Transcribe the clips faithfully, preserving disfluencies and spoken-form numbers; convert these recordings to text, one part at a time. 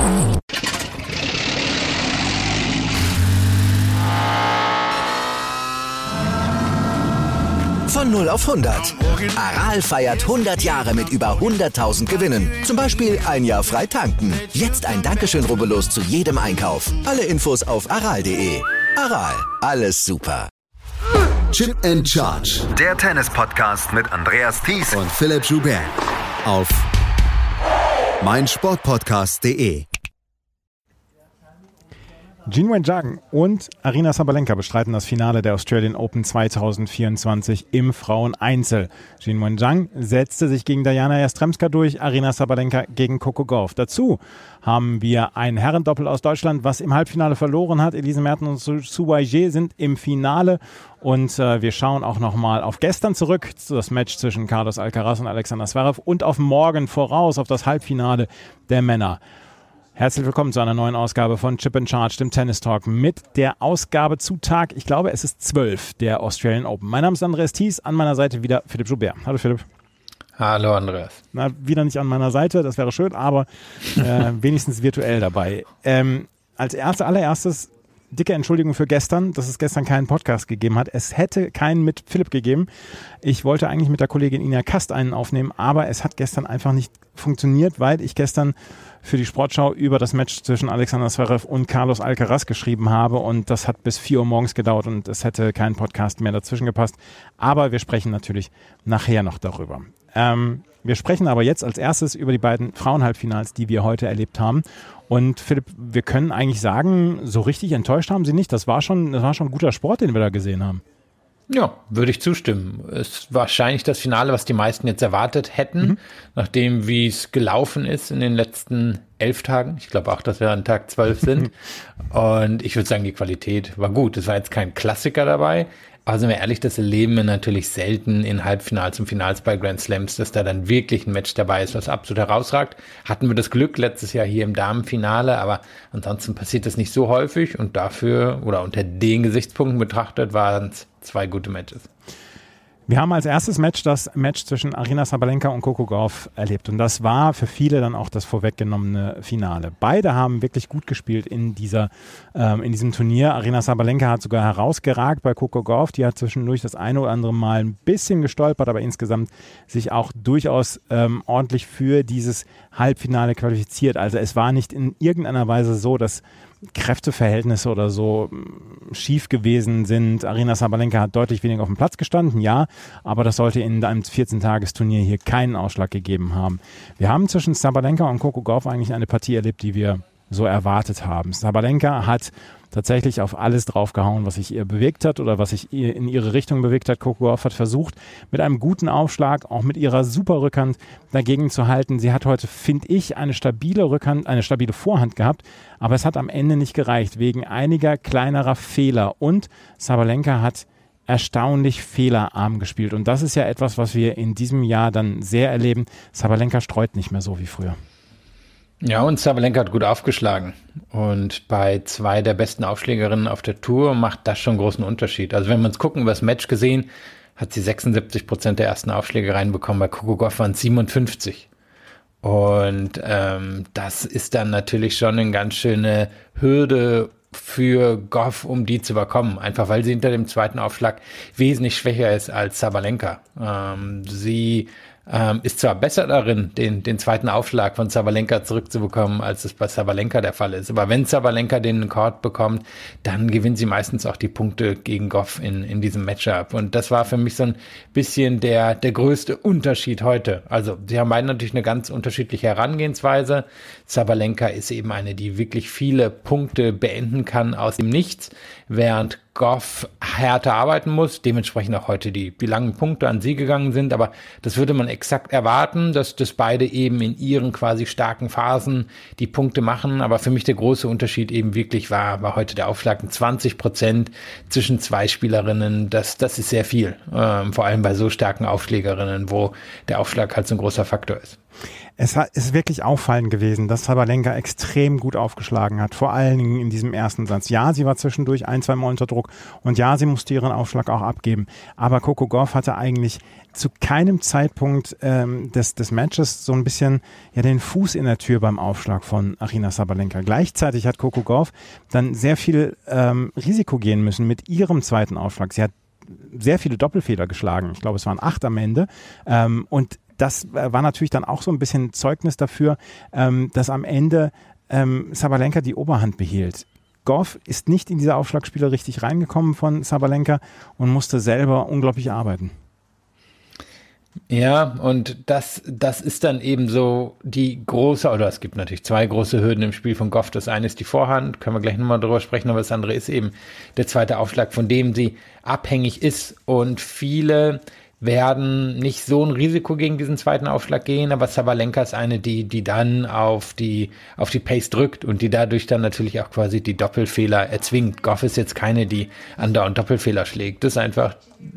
Von null auf hundert. Aral feiert hundert Jahre mit über hunderttausend Gewinnen. Zum Beispiel ein Jahr frei tanken. Jetzt ein Dankeschön, rubbellos zu jedem Einkauf. Alle Infos auf aral punkt de. Aral, alles super. Chip and Charge. Der Tennis-Podcast mit Andreas Thies und Philipp Joubert. Auf meinsportpodcast punkt de. Qinwen Zhang und Aryna Sabalenka bestreiten das Finale der Australian Open zwanzig vierundzwanzig im Fraueneinzel. Qinwen Zhang setzte sich gegen Diana Jastremska durch, Aryna Sabalenka gegen Coco Gauff. Dazu haben wir ein Herrendoppel aus Deutschland, was im Halbfinale verloren hat. Elise Mertens und Zhu Weijie sind im Finale und äh, wir schauen auch nochmal auf gestern zurück, zu das Match zwischen Carlos Alcaraz und Alexander Zverev und auf morgen voraus, auf das Halbfinale der Männer. Herzlich willkommen zu einer neuen Ausgabe von Chip and Charge, dem Tennis Talk, mit der Ausgabe zu Tag, ich glaube, es ist zwölf der Australian Open. Mein Name ist Andreas Thies, an meiner Seite wieder Philipp Joubert. Hallo Philipp. Hallo Andreas. Na, wieder nicht an meiner Seite, das wäre schön, aber äh, wenigstens virtuell dabei. Ähm, als erste, allererstes dicke Entschuldigung für gestern, dass es gestern keinen Podcast gegeben hat. Es hätte keinen mit Philipp gegeben. Ich wollte eigentlich mit der Kollegin Ina Kast einen aufnehmen, aber es hat gestern einfach nicht funktioniert, weil ich gestern für die Sportschau über das Match zwischen Alexander Zverev und Carlos Alcaraz geschrieben habe und das hat bis vier Uhr morgens gedauert und es hätte kein Podcast mehr dazwischen gepasst. Aber wir sprechen natürlich nachher noch darüber. Ähm, wir sprechen aber jetzt als erstes über die beiden Frauenhalbfinals, die wir heute erlebt haben. Und Philipp, wir können eigentlich sagen, so richtig enttäuscht haben sie nicht. Das war schon, das war schon ein guter Sport, den wir da gesehen haben. Ja, würde ich zustimmen. Es ist wahrscheinlich das Finale, was die meisten jetzt erwartet hätten, mhm. nachdem wie es gelaufen ist in den letzten elf Tagen. Ich glaube auch, dass wir an Tag zwölf sind. Und ich würde sagen, die Qualität war gut. Es war jetzt kein Klassiker dabei. Aber sind wir ehrlich, das erleben wir natürlich selten in Halbfinals und Finals bei Grand Slams, dass da dann wirklich ein Match dabei ist, was absolut herausragt. Hatten wir das Glück letztes Jahr hier im Damenfinale, aber ansonsten passiert das nicht so häufig und dafür oder unter den Gesichtspunkten betrachtet waren es zwei gute Matches. Wir haben als erstes Match das Match zwischen Aryna Sabalenka und Coco Gauff erlebt und das war für viele dann auch das vorweggenommene Finale. Beide haben wirklich gut gespielt in dieser ähm, in diesem Turnier. Aryna Sabalenka hat sogar herausgeragt bei Coco Gauff, die hat zwischendurch das eine oder andere Mal ein bisschen gestolpert, aber insgesamt sich auch durchaus ähm, ordentlich für dieses Halbfinale qualifiziert. Also es war nicht in irgendeiner Weise so, dass Kräfteverhältnisse oder so schief gewesen sind. Aryna Sabalenka hat deutlich weniger auf dem Platz gestanden, ja, aber das sollte in einem vierzehn-Tages-Turnier hier keinen Ausschlag gegeben haben. Wir haben zwischen Sabalenka und Coco Gauff eigentlich eine Partie erlebt, die wir so erwartet haben. Sabalenka hat tatsächlich auf alles draufgehauen, was sich ihr bewegt hat oder was sich ihr in ihre Richtung bewegt hat. Coco Gauff hat versucht, mit einem guten Aufschlag, auch mit ihrer super Rückhand dagegen zu halten. Sie hat heute, finde ich, eine stabile Rückhand, eine stabile Vorhand gehabt, aber es hat am Ende nicht gereicht, wegen einiger kleinerer Fehler. Und Sabalenka hat erstaunlich fehlerarm gespielt. Und das ist ja etwas, was wir in diesem Jahr dann sehr erleben. Sabalenka streut nicht mehr so wie früher. Ja, und Sabalenka hat gut aufgeschlagen. Und bei zwei der besten Aufschlägerinnen auf der Tour macht das schon einen großen Unterschied. Also wenn wir uns gucken, über das Match gesehen, hat sie sechsundsiebzig Prozent der ersten Aufschläge reinbekommen. Bei Coco Gauff waren es siebenundfünfzig. Und ähm, das ist dann natürlich schon eine ganz schöne Hürde für Gauff, um die zu überkommen. Einfach weil sie hinter dem zweiten Aufschlag wesentlich schwächer ist als Sabalenka. Ähm, sie Ähm, ist zwar besser darin, den, den zweiten Aufschlag von Sabalenka zurückzubekommen, als es bei Sabalenka der Fall ist. Aber wenn Sabalenka den Court bekommt, dann gewinnt sie meistens auch die Punkte gegen Gauff in, in diesem Matchup. Und das war für mich so ein bisschen der, der größte Unterschied heute. Also, sie haben beide natürlich eine ganz unterschiedliche Herangehensweise. Sabalenka ist eben eine, die wirklich viele Punkte beenden kann aus dem Nichts, während Gauff härter arbeiten muss, dementsprechend auch heute die, die langen Punkte an sie gegangen sind, aber das würde man exakt erwarten, dass das beide eben in ihren quasi starken Phasen die Punkte machen, aber für mich der große Unterschied eben wirklich war, war heute der Aufschlag in zwanzig Prozent zwischen zwei Spielerinnen, das, das ist sehr viel, ähm, vor allem bei so starken Aufschlägerinnen, wo der Aufschlag halt so ein großer Faktor ist. Es ist wirklich auffallend gewesen, dass Sabalenka extrem gut aufgeschlagen hat, vor allen Dingen in diesem ersten Satz. Ja, sie war zwischendurch ein, zwei Mal unter Druck und ja, sie musste ihren Aufschlag auch abgeben. Aber Coco Gauff hatte eigentlich zu keinem Zeitpunkt ähm, des, des Matches so ein bisschen ja, den Fuß in der Tür beim Aufschlag von Aryna Sabalenka. Gleichzeitig hat Coco Gauff dann sehr viel ähm, Risiko gehen müssen mit ihrem zweiten Aufschlag. Sie hat sehr viele Doppelfehler geschlagen. Ich glaube, es waren acht am Ende. Ähm, und das war natürlich dann auch so ein bisschen Zeugnis dafür, ähm, dass am Ende ähm, Sabalenka die Oberhand behielt. Gauff ist nicht in diese Aufschlagspiele richtig reingekommen von Sabalenka und musste selber unglaublich arbeiten. Ja, und das, das ist dann eben so die große, oder es gibt natürlich zwei große Hürden im Spiel von Gauff. Das eine ist die Vorhand, können wir gleich nochmal drüber sprechen, aber das andere ist eben der zweite Aufschlag, von dem sie abhängig ist. Und viele werden nicht so ein Risiko gegen diesen zweiten Aufschlag gehen, aber Sabalenka ist eine, die, die dann auf die, auf die Pace drückt und die dadurch dann natürlich auch quasi die Doppelfehler erzwingt. Gauff ist jetzt keine, die andauernd Doppelfehler schlägt. Das ist einfach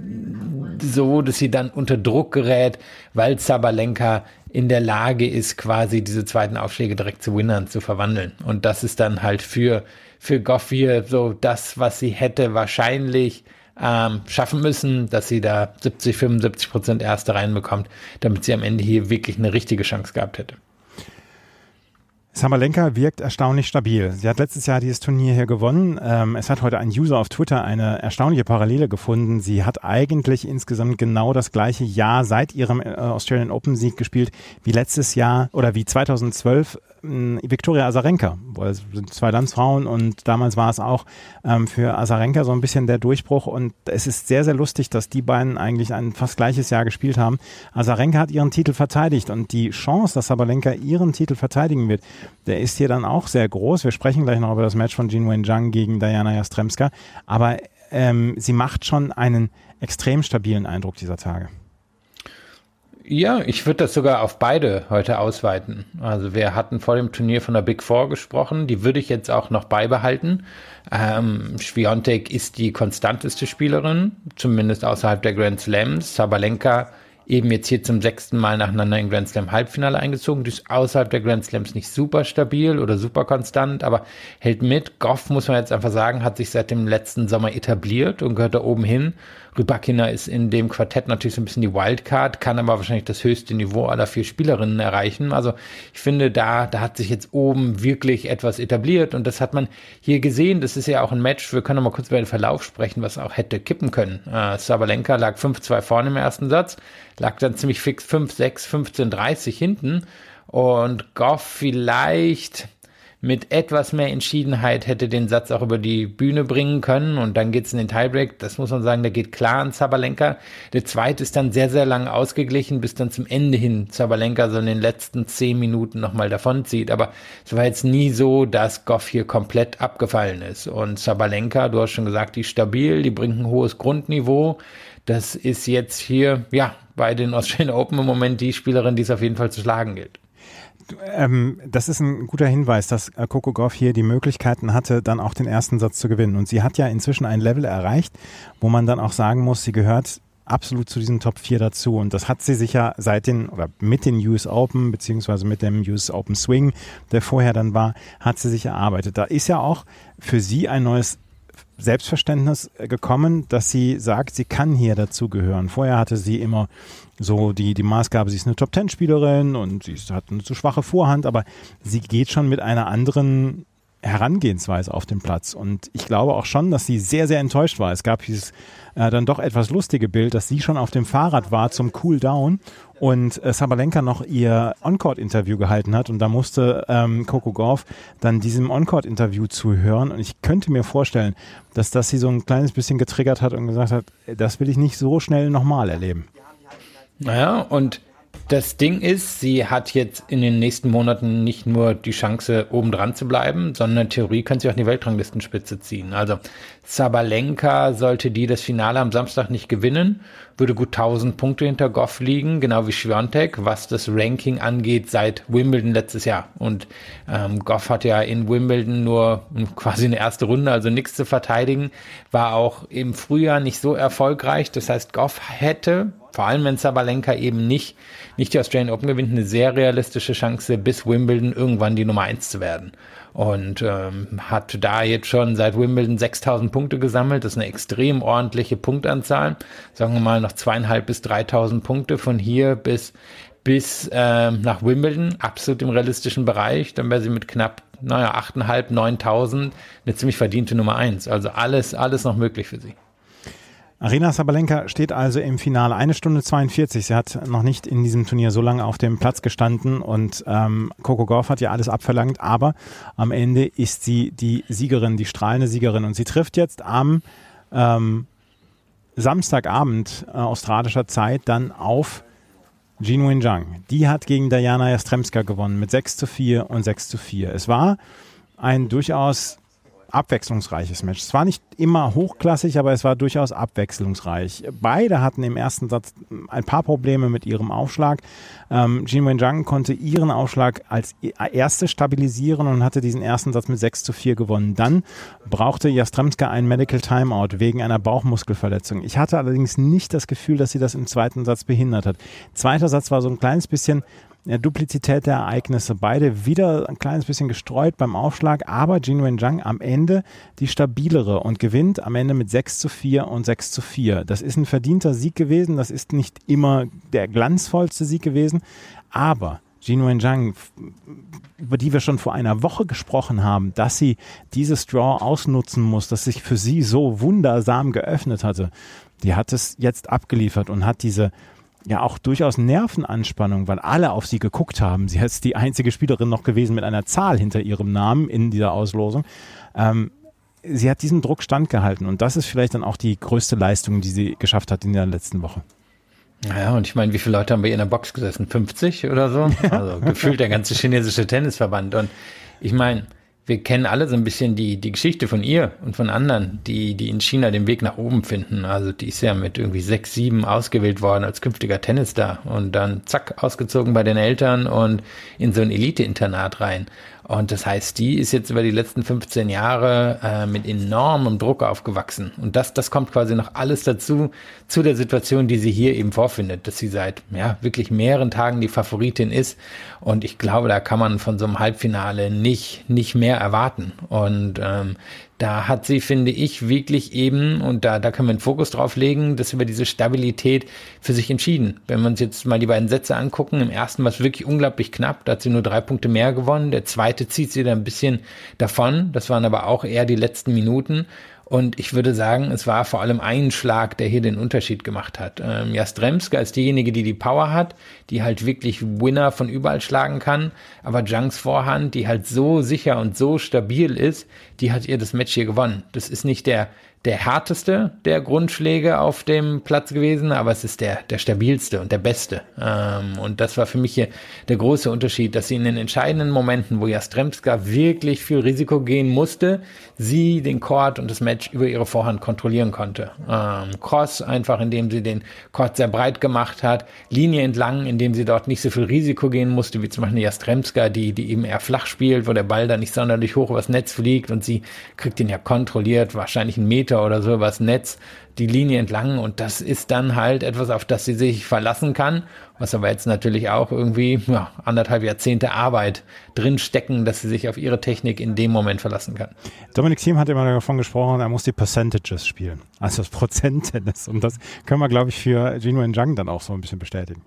so, dass sie dann unter Druck gerät, weil Sabalenka in der Lage ist, quasi diese zweiten Aufschläge direkt zu Winnern zu verwandeln. Und das ist dann halt für, für Gauff hier so das, was sie hätte wahrscheinlich Ähm, schaffen müssen, dass sie da siebzig, fünfundsiebzig Prozent Erste reinbekommt, damit sie am Ende hier wirklich eine richtige Chance gehabt hätte. Sabalenka wirkt erstaunlich stabil. Sie hat letztes Jahr dieses Turnier hier gewonnen. Ähm, es hat heute ein User auf Twitter eine erstaunliche Parallele gefunden. Sie hat eigentlich insgesamt genau das gleiche Jahr seit ihrem äh, Australian Open Sieg gespielt wie letztes Jahr oder wie zweitausendzwölf äh, Viktoria Azarenka. Es sind zwei Landsfrauen und damals war es auch ähm, für Azarenka so ein bisschen der Durchbruch und es ist sehr, sehr lustig, dass die beiden eigentlich ein fast gleiches Jahr gespielt haben. Azarenka hat ihren Titel verteidigt und die Chance, dass Sabalenka ihren Titel verteidigen wird, der ist hier dann auch sehr groß. Wir sprechen gleich noch über das Match von Jin Wen-Zhang gegen Diana Jastremska. Aber ähm, sie macht schon einen extrem stabilen Eindruck dieser Tage. Ja, ich würde das sogar auf beide heute ausweiten. Also wir hatten vor dem Turnier von der Big Four gesprochen. Die würde ich jetzt auch noch beibehalten. Ähm, Świątek ist die konstanteste Spielerin, zumindest außerhalb der Grand Slams. Sabalenka eben jetzt hier zum sechsten Mal nacheinander im Grand Slam Halbfinale eingezogen. Die ist außerhalb der Grand Slams nicht super stabil oder super konstant, aber hält mit. Gauff, muss man jetzt einfach sagen, hat sich seit dem letzten Sommer etabliert und gehört da oben hin. Rybakina ist in dem Quartett natürlich so ein bisschen die Wildcard, kann aber wahrscheinlich das höchste Niveau aller vier Spielerinnen erreichen. Also ich finde, da, da hat sich jetzt oben wirklich etwas etabliert und das hat man hier gesehen. Das ist ja auch ein Match, wir können noch mal kurz über den Verlauf sprechen, was auch hätte kippen können. Äh, Sabalenka lag fünf zwei vorne im ersten Satz, lag dann ziemlich fix fünf sechs, fünfzehn dreißig hinten und Gauff vielleicht mit etwas mehr Entschiedenheit hätte den Satz auch über die Bühne bringen können und dann geht's in den Tiebreak. Das muss man sagen, der geht klar an Sabalenka. Der zweite ist dann sehr, sehr lang ausgeglichen, bis dann zum Ende hin Sabalenka so in den letzten zehn Minuten nochmal davonzieht. Aber es war jetzt nie so, dass Gauff hier komplett abgefallen ist. Und Sabalenka, du hast schon gesagt, die ist stabil, die bringt ein hohes Grundniveau. Das ist jetzt hier, ja, bei den Australian Open im Moment die Spielerin, die es auf jeden Fall zu schlagen gilt. Ähm, das ist ein guter Hinweis, dass äh, Coco Gauff hier die Möglichkeiten hatte, dann auch den ersten Satz zu gewinnen. Und sie hat ja inzwischen ein Level erreicht, wo man dann auch sagen muss, sie gehört absolut zu diesen Top vier dazu. Und das hat sie sicher seit den, oder mit den U S Open, beziehungsweise mit dem U S Open Swing, der vorher dann war, hat sie sich erarbeitet. Da ist ja auch für sie ein neues Selbstverständnis gekommen, dass sie sagt, sie kann hier dazugehören. Vorher hatte sie immer so die, die Maßgabe, sie ist eine Top-Ten-Spielerin und sie ist, hat eine zu schwache Vorhand, aber sie geht schon mit einer anderen Herangehensweise auf den Platz. Und ich glaube auch schon, dass sie sehr, sehr enttäuscht war. Es gab dieses äh, dann doch etwas lustige Bild, dass sie schon auf dem Fahrrad war zum Cool-Down und äh, Sabalenka noch ihr On-Court-Interview gehalten hat und da musste ähm, Coco Gauff dann diesem On-Court-Interview zuhören und ich könnte mir vorstellen, dass das sie so ein kleines bisschen getriggert hat und gesagt hat, das will ich nicht so schnell nochmal erleben. Naja, und das Ding ist, sie hat jetzt in den nächsten Monaten nicht nur die Chance, oben dran zu bleiben, sondern in Theorie kann sie auch in die Weltranglistenspitze ziehen. Also Sabalenka, sollte die das Finale am Samstag nicht gewinnen, würde gut tausend Punkte hinter Gauff liegen, genau wie Świątek, was das Ranking angeht seit Wimbledon letztes Jahr. Und ähm, Gauff hat ja in Wimbledon nur quasi eine erste Runde, also nichts zu verteidigen, war auch im Frühjahr nicht so erfolgreich. Das heißt, Gauff hätte vor allem wenn Sabalenka eben nicht, nicht die Australian Open gewinnt, eine sehr realistische Chance, bis Wimbledon irgendwann die Nummer eins zu werden. Und ähm, hat da jetzt schon seit Wimbledon sechstausend Punkte gesammelt. Das ist eine extrem ordentliche Punktanzahl. Sagen wir mal noch zweieinhalb bis dreitausend Punkte von hier bis bis ähm, nach Wimbledon, absolut im realistischen Bereich. Dann wäre sie mit knapp, naja, achteinhalb, neuntausend eine ziemlich verdiente Nummer eins. Also alles, alles noch möglich für sie. Aryna Sabalenka steht also im Finale. Eine Stunde zweiundvierzig. Sie hat noch nicht in diesem Turnier so lange auf dem Platz gestanden und ähm, Coco Gauff hat ja alles abverlangt, aber am Ende ist sie die Siegerin, die strahlende Siegerin und sie trifft jetzt am ähm, Samstagabend äh, australischer Zeit dann auf Jin Wei Zhang. Die hat gegen Diana Jastremska gewonnen mit sechs zu vier und sechs zu vier. Es war ein durchaus abwechslungsreiches Match. Es war nicht immer hochklassig, aber es war durchaus abwechslungsreich. Beide hatten im ersten Satz ein paar Probleme mit ihrem Aufschlag. Ähm, Jin Wei Zhang konnte ihren Aufschlag als erste stabilisieren und hatte diesen ersten Satz mit sechs zu vier gewonnen. Dann brauchte Jastremska ein Medical Timeout wegen einer Bauchmuskelverletzung. Ich hatte allerdings nicht das Gefühl, dass sie das im zweiten Satz behindert hat. Zweiter Satz war so ein kleines bisschen Ja, Duplizität der Ereignisse. Beide wieder ein kleines bisschen gestreut beim Aufschlag, aber Jin Wei Zhang am Ende die stabilere und gewinnt am Ende mit sechs zu vier und sechs zu vier. Das ist ein verdienter Sieg gewesen, das ist nicht immer der glanzvollste Sieg gewesen, aber Jin Wei Zhang, über die wir schon vor einer Woche gesprochen haben, dass sie dieses Draw ausnutzen muss, das sich für sie so wundersam geöffnet hatte, die hat es jetzt abgeliefert und hat diese ja auch durchaus Nervenanspannung, weil alle auf sie geguckt haben. Sie ist die einzige Spielerin noch gewesen mit einer Zahl hinter ihrem Namen in dieser Auslosung. Ähm, sie hat diesem Druck standgehalten und das ist vielleicht dann auch die größte Leistung, die sie geschafft hat in der letzten Woche. Ja, und ich meine, wie viele Leute haben wir in der Box gesessen? fünfzig oder so? Also gefühlt der ganze chinesische Tennisverband. Und ich meine, wir kennen alle so ein bisschen die, die Geschichte von ihr und von anderen, die, die in China den Weg nach oben finden. Also die ist ja mit irgendwie sechs, sieben ausgewählt worden als künftiger Tennisstar und dann zack, ausgezogen bei den Eltern und in so ein Elite-Internat rein. Und das heißt, die ist jetzt über die letzten fünfzehn Jahre äh, mit enormem Druck aufgewachsen. Und das, das kommt quasi noch alles dazu, zu der Situation, die sie hier eben vorfindet, dass sie seit ja wirklich mehreren Tagen die Favoritin ist. Und ich glaube, da kann man von so einem Halbfinale nicht, nicht mehr erwarten. Und ähm, da hat sie, finde ich, wirklich eben, und da, da können wir einen Fokus drauf legen, dass über diese Stabilität für sich entschieden. Wenn wir uns jetzt mal die beiden Sätze angucken, im ersten war es wirklich unglaublich knapp, da hat sie nur drei Punkte mehr gewonnen, der zweite zieht sie da ein bisschen davon, das waren aber auch eher die letzten Minuten. Und ich würde sagen, es war vor allem ein Schlag, der hier den Unterschied gemacht hat. Ähm, Jastremska ist diejenige, die die Power hat, die halt wirklich Winner von überall schlagen kann. Aber Zhangs Vorhand, die halt so sicher und so stabil ist, die hat ihr das Match hier gewonnen. Das ist nicht der der härteste der Grundschläge auf dem Platz gewesen, aber es ist der der stabilste und der beste. Ähm, und das war für mich hier der große Unterschied, dass sie in den entscheidenden Momenten, wo Jastremska wirklich viel Risiko gehen musste, sie den Court und das Match über ihre Vorhand kontrollieren konnte. Ähm, Cross einfach, indem sie den Court sehr breit gemacht hat, Linie entlang, indem sie dort nicht so viel Risiko gehen musste, wie zum Beispiel Jastremska, die die eben eher flach spielt, wo der Ball da nicht sonderlich hoch übers Netz fliegt und sie kriegt ihn ja kontrolliert, wahrscheinlich einen Meter oder so übers Netz, die Linie entlang und das ist dann halt etwas, auf das sie sich verlassen kann, was aber jetzt natürlich auch irgendwie ja, anderthalb Jahrzehnte Arbeit drin stecken, dass sie sich auf ihre Technik in dem Moment verlassen kann. Dominic Thiem hat immer davon gesprochen, er muss die Percentages spielen, also das Prozent-Tennis und das können wir, glaube ich, für Jin Wei Zhang dann auch so ein bisschen bestätigen.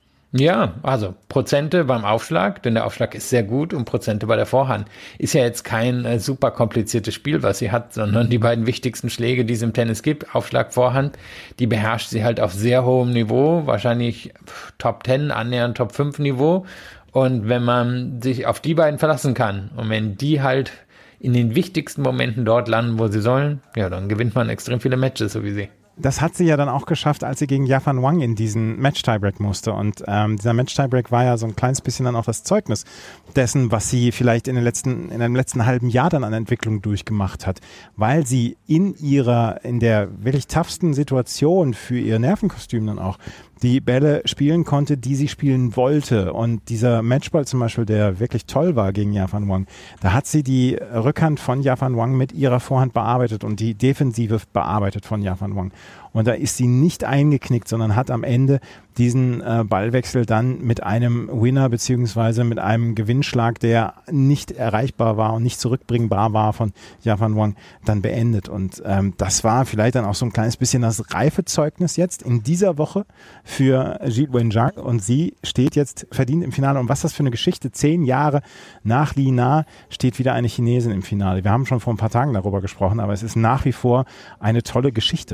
Ja, also Prozente beim Aufschlag, denn der Aufschlag ist sehr gut und Prozente bei der Vorhand. Ist ja jetzt kein äh, super kompliziertes Spiel, was sie hat, sondern die beiden wichtigsten Schläge, die es im Tennis gibt, Aufschlag, Vorhand, die beherrscht sie halt auf sehr hohem Niveau, wahrscheinlich Top zehn, annähernd Top fünf Niveau. Und wenn man sich auf die beiden verlassen kann und wenn die halt in den wichtigsten Momenten dort landen, wo sie sollen, ja, dann gewinnt man extrem viele Matches, so wie sie. Das hat sie ja dann auch geschafft, als sie gegen Yafan Wang in diesen Match-Tiebreak musste. Und ähm, dieser Match-Tiebreak war ja so ein kleines bisschen dann auch das Zeugnis dessen, was sie vielleicht in, den letzten, in einem letzten halben Jahr dann an Entwicklung durchgemacht hat. Weil sie in ihrer, in der wirklich toughsten Situation für ihr Nervenkostüm dann auch die Bälle spielen konnte, die sie spielen wollte. Und dieser Matchball zum Beispiel, der wirklich toll war gegen Yafan Wang, da hat sie die Rückhand von Yafan Wang mit ihrer Vorhand bearbeitet und die Defensive bearbeitet von Yafan Wang. Und da ist sie nicht eingeknickt, sondern hat am Ende diesen äh, Ballwechsel dann mit einem Winner beziehungsweise mit einem Gewinnschlag, der nicht erreichbar war und nicht zurückbringbar war von Yafan Wang, dann beendet. Und ähm, das war vielleicht dann auch so ein kleines bisschen das Reifezeugnis jetzt in dieser Woche für Ji Wen-Zhang. Und sie steht jetzt verdient im Finale. Und was das für eine Geschichte, zehn Jahre nach Li Na steht wieder eine Chinesin im Finale. Wir haben schon vor ein paar Tagen darüber gesprochen, aber es ist nach wie vor eine tolle Geschichte.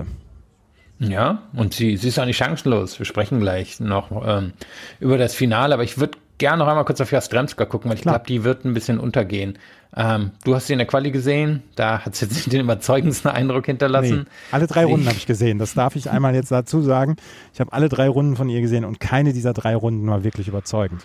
Ja, und sie, sie ist auch nicht chancenlos. Wir sprechen gleich noch ähm, über das Finale, aber ich würde gerne noch einmal kurz auf Jastremska gucken, weil ich glaube, die wird ein bisschen untergehen. Ähm, du hast sie in der Quali gesehen, da hat sie jetzt nicht den überzeugendsten Eindruck hinterlassen. Nee, alle drei sie, Runden habe ich gesehen, das darf ich einmal jetzt dazu sagen. Ich habe alle drei Runden von ihr gesehen und keine dieser drei Runden war wirklich überzeugend.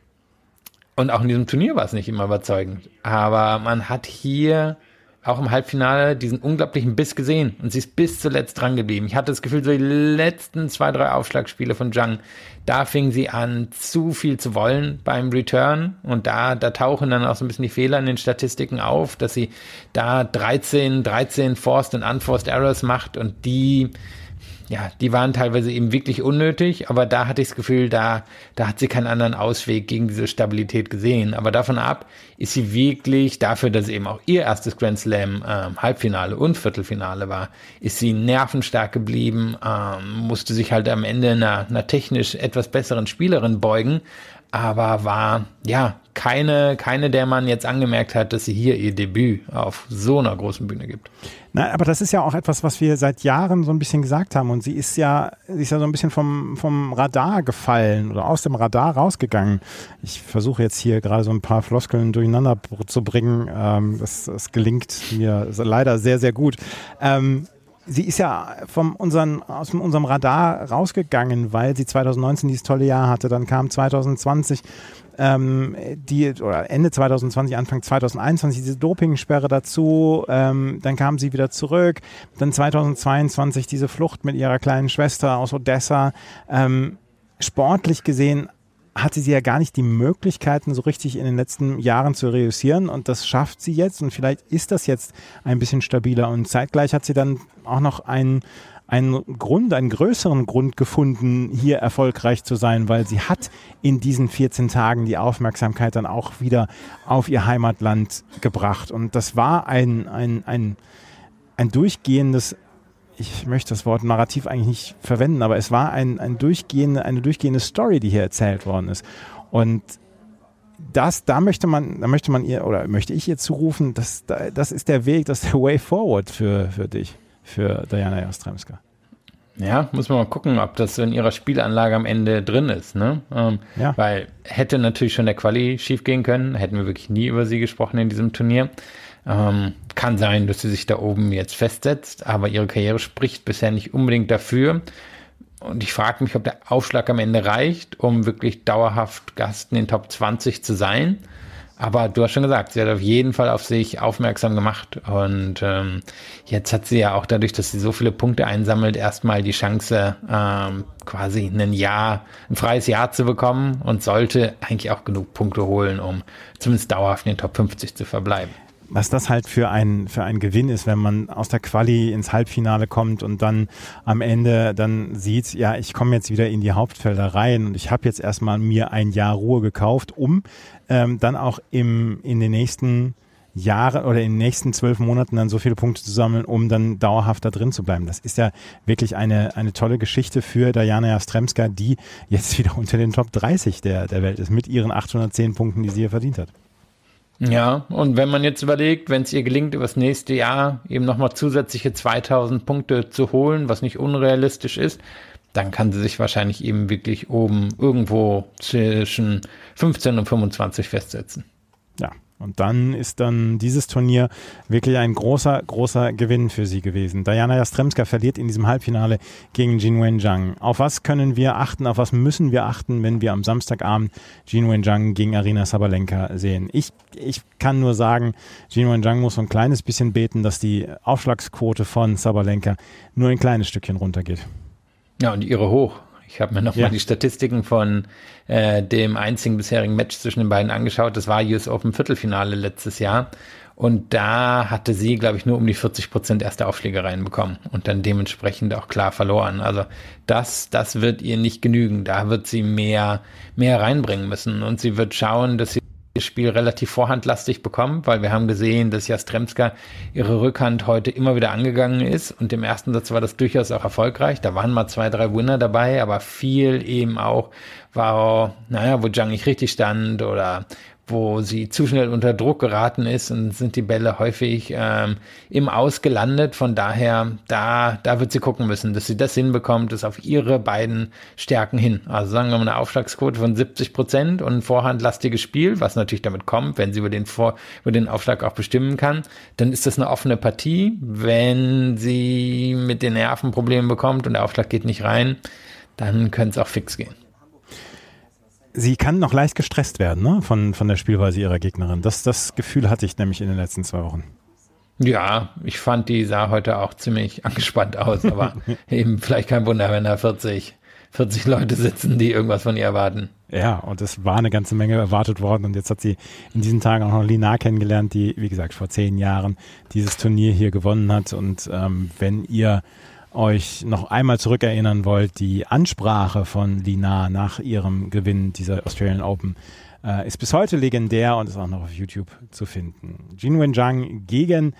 Und auch in diesem Turnier war es nicht immer überzeugend, aber man hat hier auch im Halbfinale diesen unglaublichen Biss gesehen und sie ist bis zuletzt dran geblieben. Ich hatte das Gefühl, so die letzten zwei, drei Aufschlagspiele von Zhang, da fing sie an, zu viel zu wollen beim Return und da, da tauchen dann auch so ein bisschen die Fehler in den Statistiken auf, dass sie da dreizehn, dreizehn Forced und Unforced Errors macht und die, ja, die waren teilweise eben wirklich unnötig, aber da hatte ich das Gefühl, da, da hat sie keinen anderen Ausweg gegen diese Stabilität gesehen. Aber davon ab ist sie wirklich, dafür, dass es eben auch ihr erstes Grand Slam ähm, Halbfinale und Viertelfinale war, ist sie nervenstark geblieben, ähm, musste sich halt am Ende einer, einer technisch etwas besseren Spielerin beugen, aber war, ja, keine, keine, der man jetzt angemerkt hat, dass sie hier ihr Debüt auf so einer großen Bühne gibt. Na, aber das ist ja auch etwas, was wir seit Jahren so ein bisschen gesagt haben und sie ist ja, sie ist ja so ein bisschen vom, vom Radar gefallen oder aus dem Radar rausgegangen. Ich versuche jetzt hier gerade so ein paar Floskeln durcheinander zu bringen. Ähm, das, das gelingt mir leider sehr, sehr gut. Ähm, Sie ist ja vom unseren, aus unserem Radar rausgegangen, weil sie zwanzig neunzehn dieses tolle Jahr hatte. Dann kam zwanzig zwanzig, ähm, die, oder Ende zwanzig zwanzig, Anfang zwanzig einundzwanzig diese Dopingsperre dazu. Ähm, dann kam sie wieder zurück. Dann zwanzig zweiundzwanzig diese Flucht mit ihrer kleinen Schwester aus Odessa. Ähm, sportlich gesehen hatte sie ja gar nicht die Möglichkeiten, so richtig in den letzten Jahren zu reüssieren und das schafft sie jetzt und vielleicht ist das jetzt ein bisschen stabiler und zeitgleich hat sie dann auch noch einen, einen Grund, einen größeren Grund gefunden, hier erfolgreich zu sein, weil sie hat in diesen vierzehn Tagen die Aufmerksamkeit dann auch wieder auf ihr Heimatland gebracht und das war ein, ein, ein, ein durchgehendes, ich möchte das Wort Narrativ eigentlich nicht verwenden, aber es war ein, ein durchgehende, eine durchgehende Story, die hier erzählt worden ist. Und das, da möchte man, da möchte man ihr, oder möchte ich ihr zurufen, das, das ist der Weg, das ist der Way Forward für, für dich, für Diana Jastremska. Ja, muss man mal gucken, ob das in ihrer Spielanlage am Ende drin ist, ne? Ähm, ja. Weil hätte natürlich schon der Quali schief gehen können, hätten wir wirklich nie über sie gesprochen in diesem Turnier. Ähm, kann sein, dass sie sich da oben jetzt festsetzt, aber ihre Karriere spricht bisher nicht unbedingt dafür. Und ich frage mich, ob der Aufschlag am Ende reicht, um wirklich dauerhaft Gast in den Top zwanzig zu sein. Aber du hast schon gesagt, sie hat auf jeden Fall auf sich aufmerksam gemacht. Und ähm, jetzt hat sie ja auch dadurch, dass sie so viele Punkte einsammelt, erstmal die Chance, ähm, quasi ein Jahr, ein freies Jahr zu bekommen und sollte eigentlich auch genug Punkte holen, um zumindest dauerhaft in den Top fünfzig zu verbleiben. Was das halt für ein, für ein Gewinn ist, wenn man aus der Quali ins Halbfinale kommt und dann am Ende dann sieht, ja, ich komme jetzt wieder in die Hauptfelder rein und ich habe jetzt erstmal mir ein Jahr Ruhe gekauft, um ähm, dann auch im, in den nächsten Jahren oder in den nächsten zwölf Monaten dann so viele Punkte zu sammeln, um dann dauerhaft da drin zu bleiben. Das ist ja wirklich eine, eine tolle Geschichte für Diana Jastremska, die jetzt wieder unter den Top dreißig der, der Welt ist, mit ihren achthundertzehn Punkten, die sie hier verdient hat. Ja, und wenn man jetzt überlegt, wenn es ihr gelingt, über das nächste Jahr eben nochmal zusätzliche zweitausend Punkte zu holen, was nicht unrealistisch ist, dann kann sie sich wahrscheinlich eben wirklich oben irgendwo zwischen fünfzehn und fünfundzwanzig festsetzen. Ja, und dann ist dann dieses Turnier wirklich ein großer, großer Gewinn für sie gewesen. Diana Jastremska verliert in diesem Halbfinale gegen Ji Wen-Zhang. Auf was können wir achten, auf was müssen wir achten, wenn wir am Samstagabend Ji Wen-Zhang gegen Aryna Sabalenka sehen? Ich, ich kann nur sagen, Ji Wen-Zhang muss so ein kleines bisschen beten, dass die Aufschlagsquote von Sabalenka nur ein kleines Stückchen runtergeht. Ja, und ihre hoch. Ich habe mir nochmal Ja. die Statistiken von äh, dem einzigen bisherigen Match zwischen den beiden angeschaut. Das war U S Open Viertelfinale letztes Jahr. Und da hatte sie, glaube ich, nur um die vierzig Prozent erste Aufschläge reinbekommen und dann dementsprechend auch klar verloren. Also das, das wird ihr nicht genügen. Da wird sie mehr, mehr reinbringen müssen. Und sie wird schauen, dass sie das Spiel relativ vorhandlastig bekommt, weil wir haben gesehen, dass Jastremska ihre Rückhand heute immer wieder angegangen ist. Und im ersten Satz war das durchaus auch erfolgreich. Da waren mal zwei, drei Winner dabei, aber viel eben auch war, naja, wo Zhang nicht richtig stand oder wo sie zu schnell unter Druck geraten ist und sind die Bälle häufig ähm, im Aus gelandet. Von daher, da, da wird sie gucken müssen, dass sie das hinbekommt, das auf ihre beiden Stärken hin. Also sagen wir mal eine Aufschlagsquote von siebzig Prozent und ein vorhandlastiges Spiel, was natürlich damit kommt, wenn sie über den, Vor- über den Aufschlag auch bestimmen kann, dann ist das eine offene Partie. Wenn sie mit den Nerven Probleme bekommt und der Aufschlag geht nicht rein, dann könnte es auch fix gehen. Sie kann noch leicht gestresst werden, ne? von, von der Spielweise ihrer Gegnerin. Das, das Gefühl hatte ich nämlich in den letzten zwei Wochen. Ja, ich fand, die sah heute auch ziemlich angespannt aus, aber eben vielleicht kein Wunder, wenn da vierzig, vierzig Leute sitzen, die irgendwas von ihr erwarten. Ja, und es war eine ganze Menge erwartet worden und jetzt hat sie in diesen Tagen auch noch Lina kennengelernt, die, wie gesagt, vor zehn Jahren dieses Turnier hier gewonnen hat. Und ähm, wenn ihr euch noch einmal zurückerinnern wollt, die Ansprache von Lina nach ihrem Gewinn dieser Australian Open äh, ist bis heute legendär und ist auch noch auf YouTube zu finden. Qinwen Zhang gegen